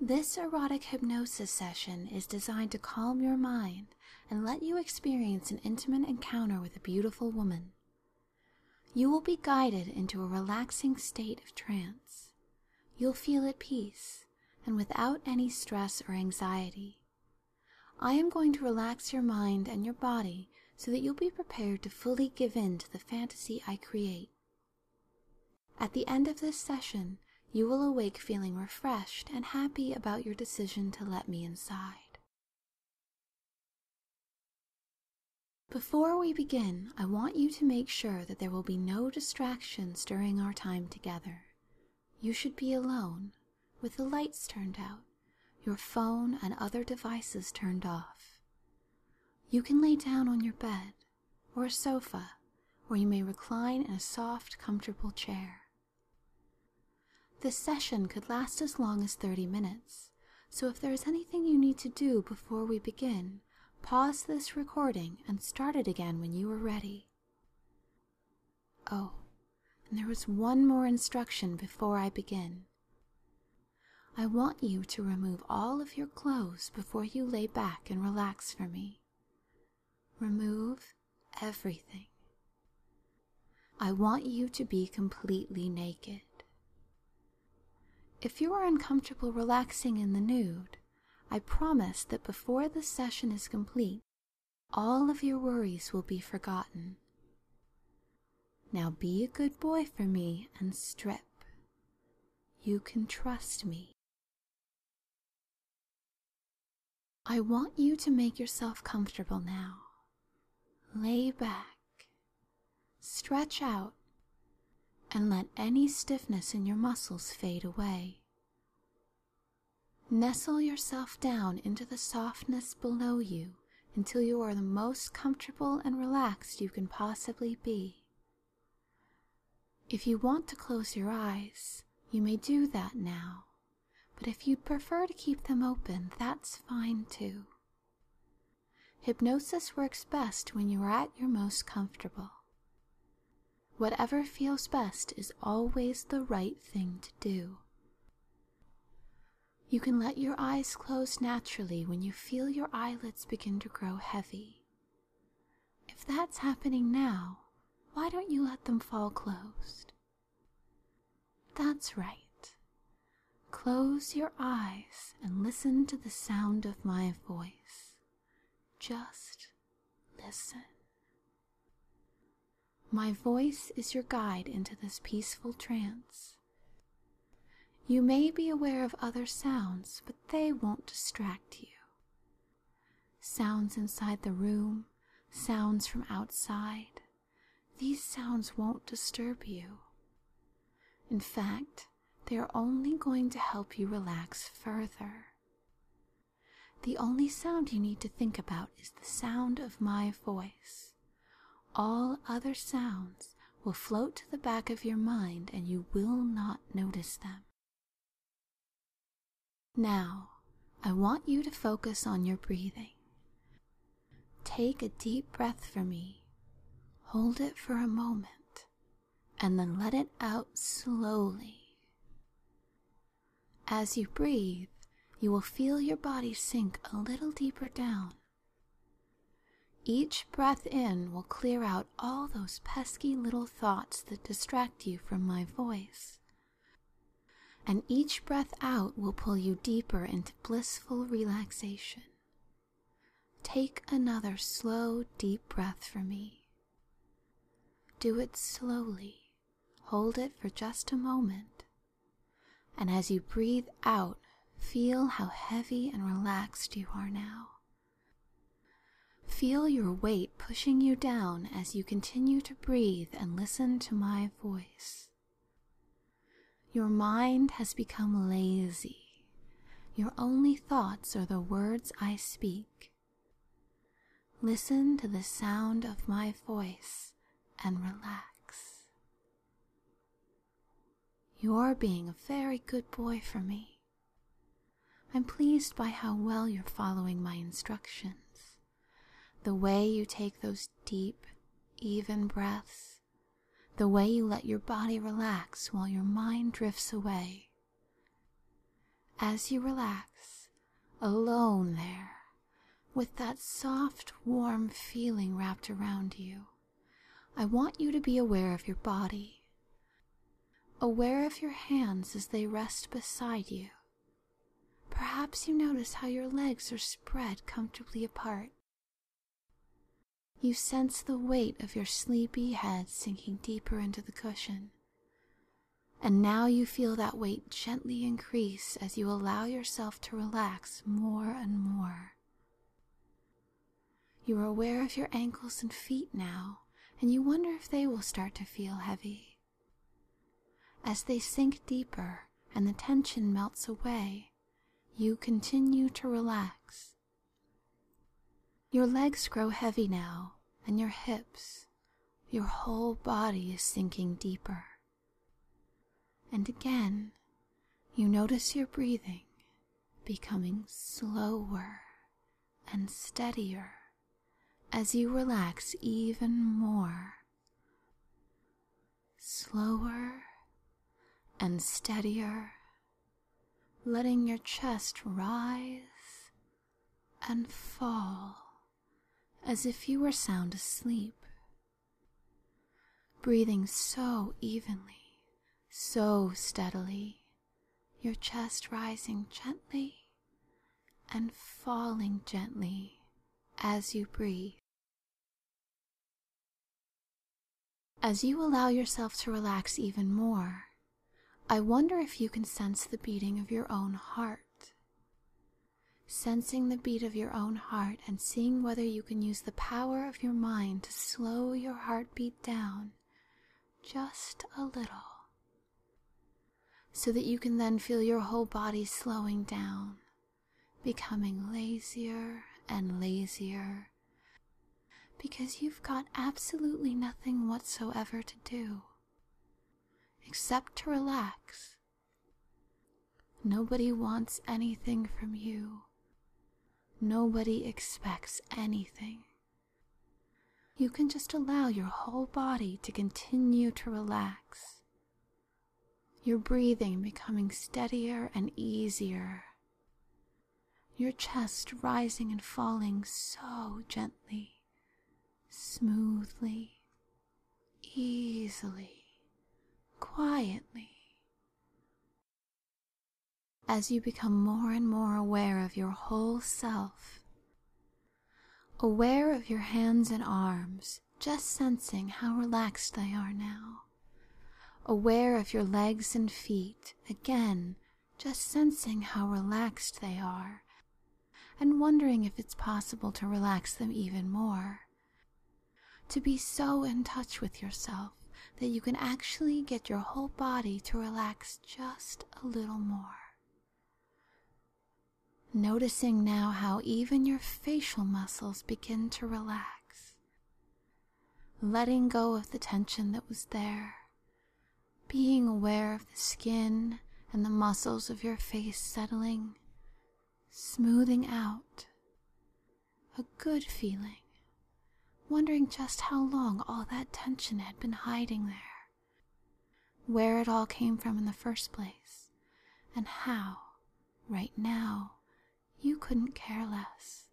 This erotic hypnosis session is designed to calm your mind and let you experience an intimate encounter with a beautiful woman. You will be guided into a relaxing state of trance. You'll feel at peace and without any stress or anxiety. I am going to relax your mind and your body so that you'll be prepared to fully give in to the fantasy I create. At the end of this session, you will awake feeling refreshed and happy about your decision to let me inside. Before we begin, I want you to make sure that there will be no distractions during our time together. You should be alone, with the lights turned out, your phone and other devices turned off. You can lay down on your bed or a sofa, or you may recline in a soft, comfortable chair. This session could last as long as 30 minutes, so if there is anything you need to do before we begin, pause this recording and start it again when you are ready. Oh, and there was one more instruction before I begin. I want you to remove all of your clothes before you lay back and relax for me. Remove everything. I want you to be completely naked. If you are uncomfortable relaxing in the nude, I promise that before the session is complete, all of your worries will be forgotten. Now be a good boy for me and strip. You can trust me. I want you to make yourself comfortable now. Lay back, stretch out, and let any stiffness in your muscles fade away. Nestle yourself down into the softness below you until you are the most comfortable and relaxed you can possibly be. If you want to close your eyes, you may do that now, but if you'd prefer to keep them open, that's fine too. Hypnosis works best when you are at your most comfortable. Whatever feels best is always the right thing to do. You can let your eyes close naturally when you feel your eyelids begin to grow heavy. If that's happening now, why don't you let them fall closed? That's right. Close your eyes and listen to the sound of my voice. Just listen. My voice is your guide into this peaceful trance. You may be aware of other sounds, but they won't distract you. Sounds inside the room, sounds from outside, these sounds won't disturb you. In fact, they are only going to help you relax further. The only sound you need to think about is the sound of my voice. All other sounds will float to the back of your mind and you will not notice them. Now, I want you to focus on your breathing. Take a deep breath for me. Hold it for a moment, and then let it out slowly. As you breathe, you will feel your body sink a little deeper down. Each breath in will clear out all those pesky little thoughts that distract you from my voice. And each breath out will pull you deeper into blissful relaxation. Take another slow, deep breath for me. Do it slowly. Hold it for just a moment. And as you breathe out, feel how heavy and relaxed you are now. Feel your weight pushing you down as you continue to breathe and listen to my voice. Your mind has become lazy. Your only thoughts are the words I speak. Listen to the sound of my voice and relax. You're being a very good boy for me. I'm pleased by how well you're following my instructions. The way you take those deep, even breaths. The way you let your body relax while your mind drifts away. As you relax, alone there, with that soft, warm feeling wrapped around you, I want you to be aware of your body, aware of your hands as they rest beside you. Perhaps you notice how your legs are spread comfortably apart. You sense the weight of your sleepy head sinking deeper into the cushion. And now you feel that weight gently increase as you allow yourself to relax more and more. You are aware of your ankles and feet now, and you wonder if they will start to feel heavy. As they sink deeper and the tension melts away, you continue to relax. Your legs grow heavy now, and your hips, your whole body is sinking deeper. And again, you notice your breathing becoming slower and steadier as you relax even more. Slower and steadier, letting your chest rise and fall as if you were sound asleep. Breathing so evenly, so steadily, your chest rising gently and falling gently as you breathe. As you allow yourself to relax even more, I wonder if you can sense the beating of your own heart. Sensing the beat of your own heart and seeing whether you can use the power of your mind to slow your heartbeat down just a little, so that you can then feel your whole body slowing down, becoming lazier and lazier, because you've got absolutely nothing whatsoever to do except to relax. Nobody wants anything from you. Nobody expects anything. You can just allow your whole body to continue to relax. Your breathing becoming steadier and easier. Your chest rising and falling so gently, smoothly, easily, quietly. As you become more and more aware of your whole self, aware of your hands and arms, just sensing how relaxed they are now. Aware of your legs and feet, again, just sensing how relaxed they are, and wondering if it's possible to relax them even more. To be so in touch with yourself that you can actually get your whole body to relax just a little more. Noticing now how even your facial muscles begin to relax. Letting go of the tension that was there. Being aware of the skin and the muscles of your face settling, smoothing out. A good feeling. Wondering just how long all that tension had been hiding there. Where it all came from in the first place. And how, right now, you couldn't care less.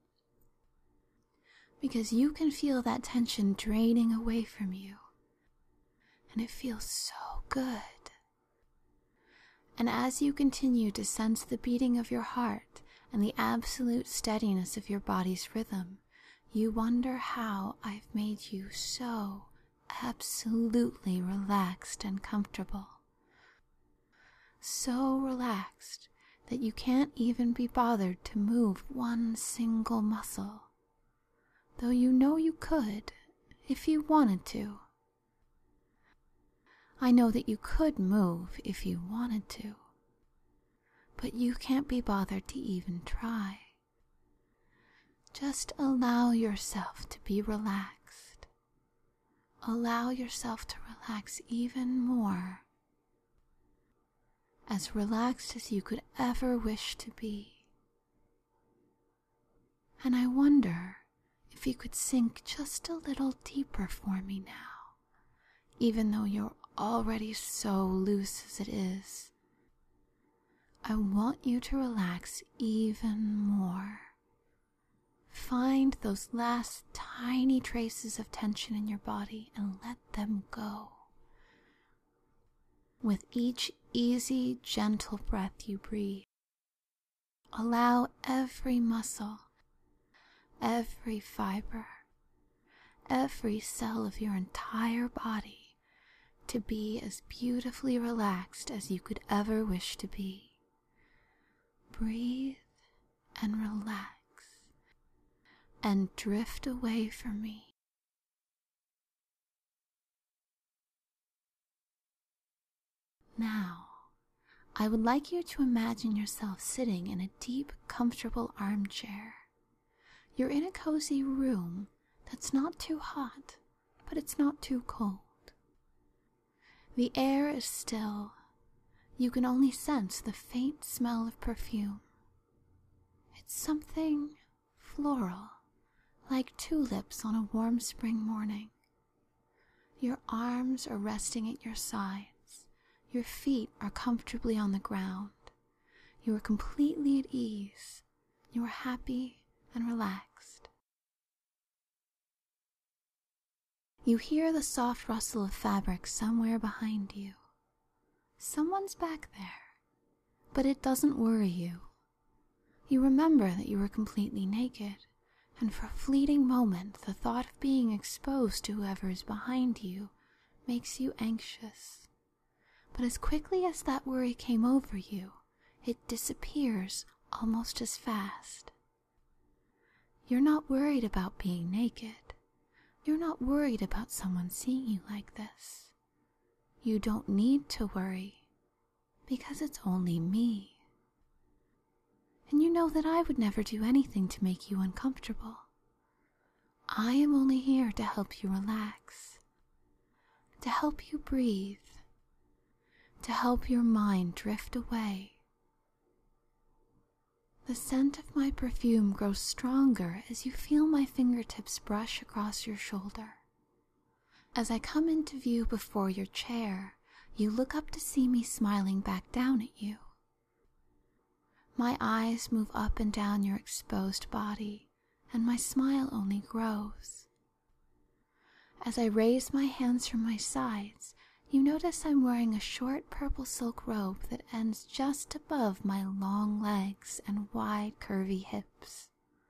Because you can feel that tension draining away from you. And it feels so good. And as you continue to sense the beating of your heart and the absolute steadiness of your body's rhythm, you wonder how I've made you so absolutely relaxed and comfortable. So relaxed that you can't even be bothered to move one single muscle, though you know you could if you wanted to. I know that you could move if you wanted to, but you can't be bothered to even try. Just allow yourself to be relaxed. Allow yourself to relax even more. As relaxed as you could ever wish to be. And I wonder if you could sink just a little deeper for me now, even though you're already so loose as it is. I want you to relax even more. Find those last tiny traces of tension in your body and let them go. With each easy, gentle breath you breathe, allow every muscle, every fiber, every cell of your entire body to be as beautifully relaxed as you could ever wish to be. Breathe and relax and drift away from me. Now, I would like you to imagine yourself sitting in a deep, comfortable armchair. You're in a cozy room that's not too hot, but it's not too cold. The air is still. You can only sense the faint smell of perfume. It's something floral, like tulips on a warm spring morning. Your arms are resting at your sides. Your feet are comfortably on the ground. You are completely at ease. You are happy and relaxed. You hear the soft rustle of fabric somewhere behind you. Someone's back there, but it doesn't worry you. You remember that you are completely naked, and for a fleeting moment the thought of being exposed to whoever is behind you makes you anxious. But as quickly as that worry came over you, it disappears almost as fast. You're not worried about being naked. You're not worried about someone seeing you like this. You don't need to worry, because it's only me. And you know that I would never do anything to make you uncomfortable. I am only here to help you relax, to help you breathe, to help your mind drift away. The scent of my perfume grows stronger as you feel my fingertips brush across your shoulder. As I come into view before your chair, you look up to see me smiling back down at you. My eyes move up and down your exposed body, and my smile only grows. As I raise my hands from my sides, you notice I'm wearing a short purple silk robe that ends just above my long legs and wide, curvy hips.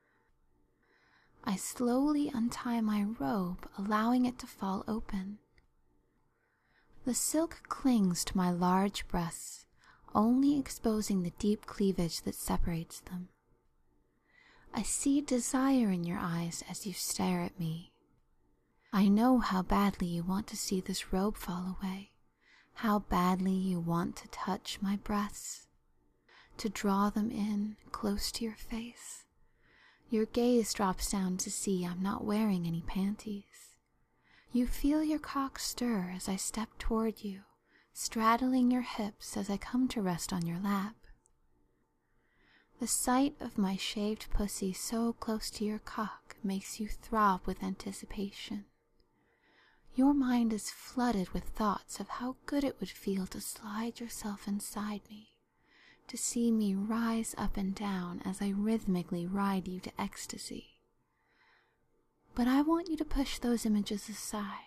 I slowly untie my robe, allowing it to fall open. The silk clings to my large breasts, only exposing the deep cleavage that separates them. I see desire in your eyes as you stare at me. I know how badly you want to see this robe fall away, how badly you want to touch my breasts, to draw them in close to your face. Your gaze drops down to see I'm not wearing any panties. You feel your cock stir as I step toward you, straddling your hips as I come to rest on your lap. The sight of my shaved pussy so close to your cock makes you throb with anticipation. Your mind is flooded with thoughts of how good it would feel to slide yourself inside me, to see me rise up and down as I rhythmically ride you to ecstasy. But I want you to push those images aside.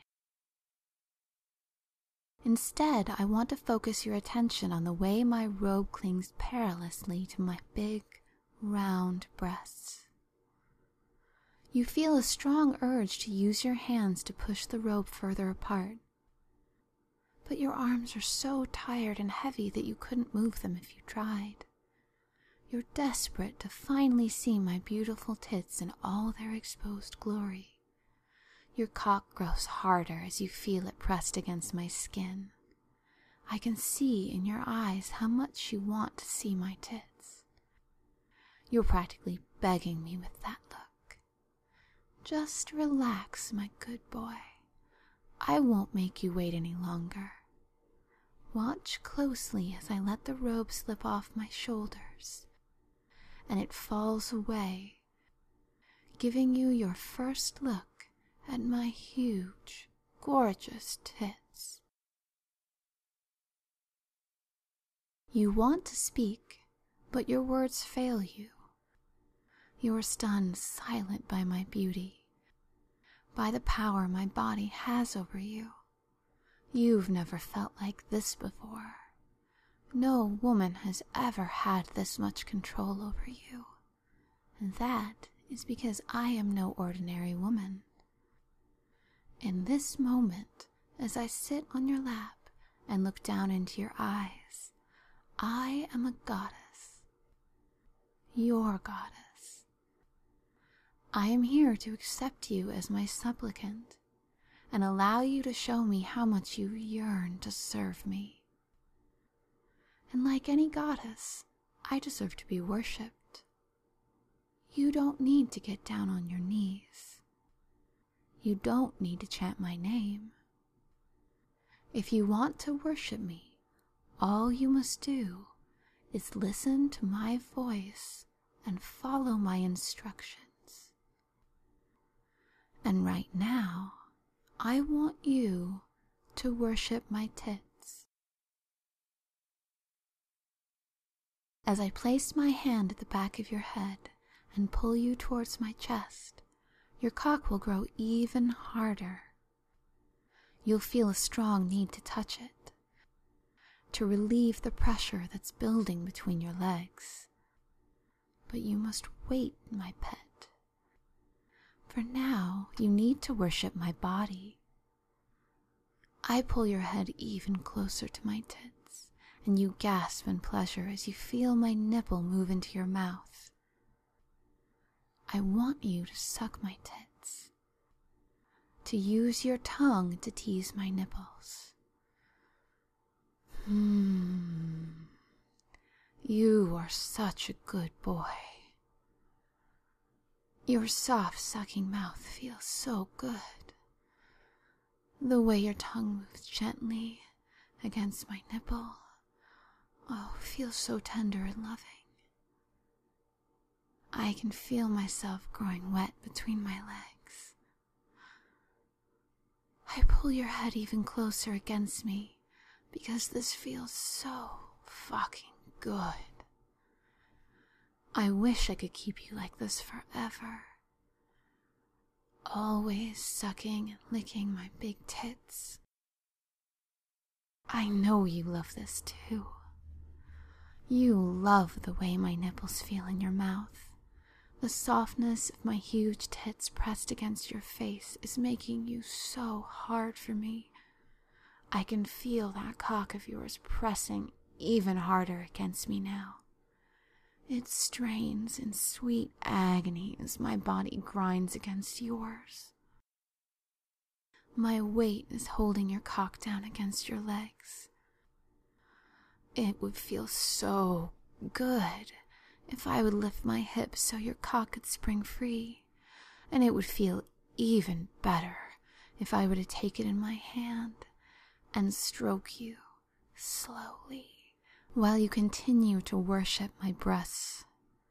Instead, I want to focus your attention on the way my robe clings perilously to my big, round breasts. You feel a strong urge to use your hands to push the robe further apart. But your arms are so tired and heavy that you couldn't move them if you tried. You're desperate to finally see my beautiful tits in all their exposed glory. Your cock grows harder as you feel it pressed against my skin. I can see in your eyes how much you want to see my tits. You're practically begging me with that look. Just relax, my good boy. I won't make you wait any longer. Watch closely as I let the robe slip off my shoulders, and it falls away, giving you your first look at my huge, gorgeous tits. You want to speak, but your words fail you. You are stunned silent by my beauty, by the power my body has over you. You've never felt like this before. No woman has ever had this much control over you, and that is because I am no ordinary woman. In this moment, as I sit on your lap and look down into your eyes, I am a goddess. Your goddess. I am here to accept you as my supplicant and allow you to show me how much you yearn to serve me. And like any goddess, I deserve to be worshipped. You don't need to get down on your knees. You don't need to chant my name. If you want to worship me, all you must do is listen to my voice and follow my instructions. And right now, I want you to worship my tits. As I place my hand at the back of your head and pull you towards my chest, your cock will grow even harder. You'll feel a strong need to touch it, to relieve the pressure that's building between your legs. But you must wait, my pet. For now, you need to worship my body. I pull your head even closer to my tits, and you gasp in pleasure as you feel my nipple move into your mouth. I want you to suck my tits, to use your tongue to tease my nipples. You are such a good boy. Your soft sucking mouth feels so good. The way your tongue moves gently against my nipple, feels so tender and loving. I can feel myself growing wet between my legs. I pull your head even closer against me because this feels so fucking good. I wish I could keep you like this forever. Always sucking and licking my big tits. I know you love this too. You love the way my nipples feel in your mouth. The softness of my huge tits pressed against your face is making you so hard for me. I can feel that cock of yours pressing even harder against me now. It strains in sweet agony as my body grinds against yours. My weight is holding your cock down against your legs. It would feel so good if I would lift my hips so your cock could spring free, and it would feel even better if I were to take it in my hand and stroke you slowly while you continue to worship my breasts.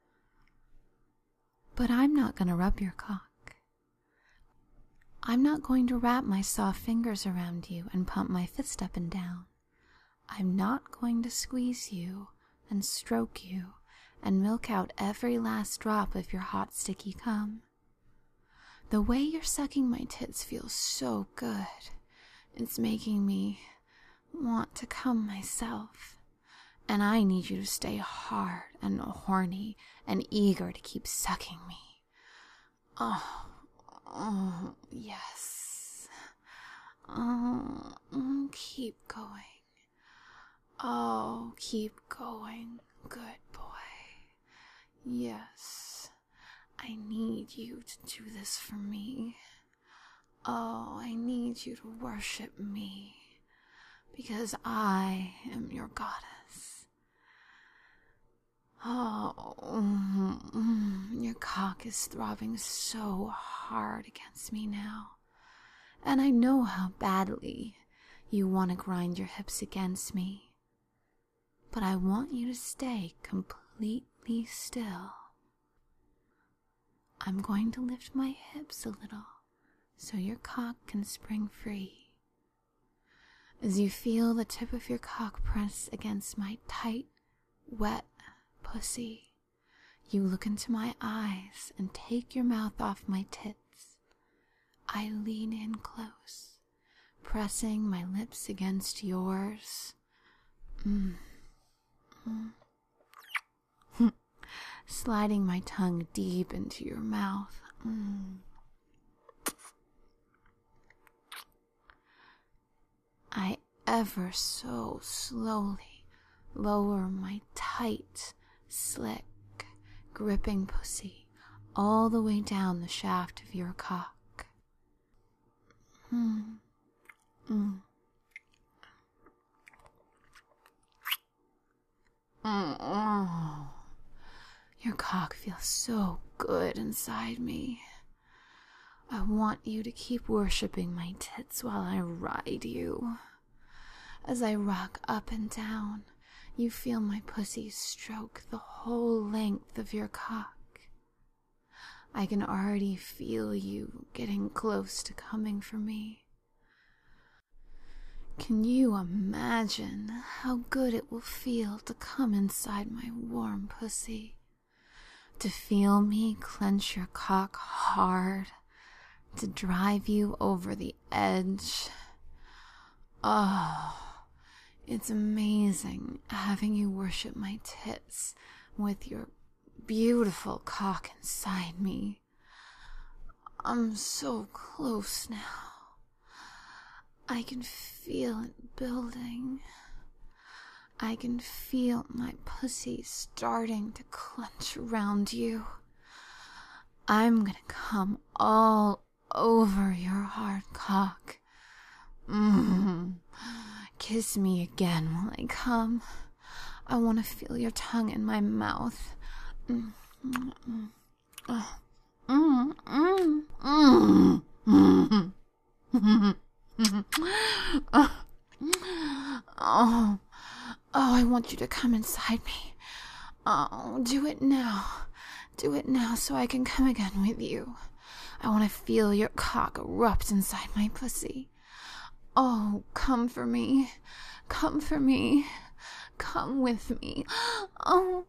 But I'm not going to rub your cock. I'm not going to wrap my soft fingers around you and pump my fist up and down. I'm not going to squeeze you and stroke you and milk out every last drop of your hot, sticky cum. The way you're sucking my tits feels so good. It's making me want to come myself. And I need you to stay hard and horny and eager to keep sucking me. Oh, yes. Keep going. Oh, keep going, good boy. Yes, I need you to do this for me. Oh, I need you to worship me, because I am your goddess. Oh, your cock is throbbing so hard against me now, and I know how badly you want to grind your hips against me. But I want you to stay completely still. I'm going to lift my hips a little so your cock can spring free. As you feel the tip of your cock press against my tight, wet pussy. You look into my eyes and take your mouth off my tits. I lean in close, pressing my lips against yours. Sliding my tongue deep into your mouth. I ever so slowly lower my tight, slick, gripping pussy all the way down the shaft of your cock. Your cock feels so good inside me. I want you to keep worshipping my tits while I ride you. As I rock up and down, you feel my pussy stroke the whole length of your cock. I can already feel you getting close to coming for me. Can you imagine how good it will feel to come inside my warm pussy? To feel me clench your cock hard, to drive you over the edge. Oh, it's amazing having you worship my tits with your beautiful cock inside me. I'm so close now. I can feel it building. I can feel my pussy starting to clench around you. I'm gonna come all over your hard cock. Kiss me again while I come. I want to feel your tongue in my mouth. Oh, I want you to come inside me. Oh, do it now. Do it now so I can come again with you. I want to feel your cock erupt inside my pussy. Oh, come for me. Come for me. Come with me. Oh.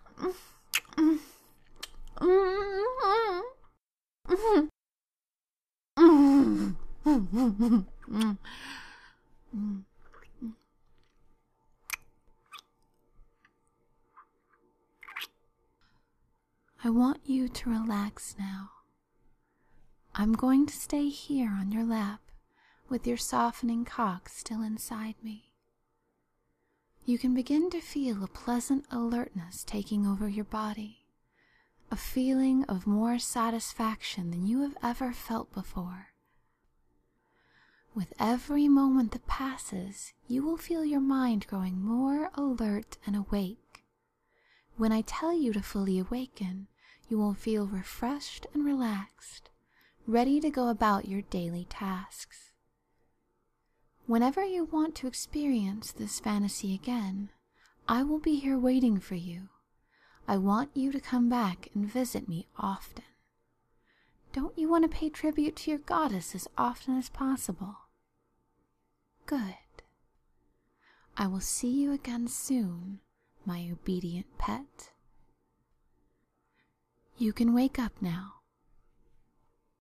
I want you to relax now. I'm going to stay here on your lap with your softening cock still inside me. You can begin to feel a pleasant alertness taking over your body, a feeling of more satisfaction than you have ever felt before. With every moment that passes, you will feel your mind growing more alert and awake. When I tell you to fully awaken, you will feel refreshed and relaxed, ready to go about your daily tasks. Whenever you want to experience this fantasy again, I will be here waiting for you. I want you to come back and visit me often. Don't you want to pay tribute to your goddess as often as possible? Good. I will see you again soon, my obedient pet. You can wake up now.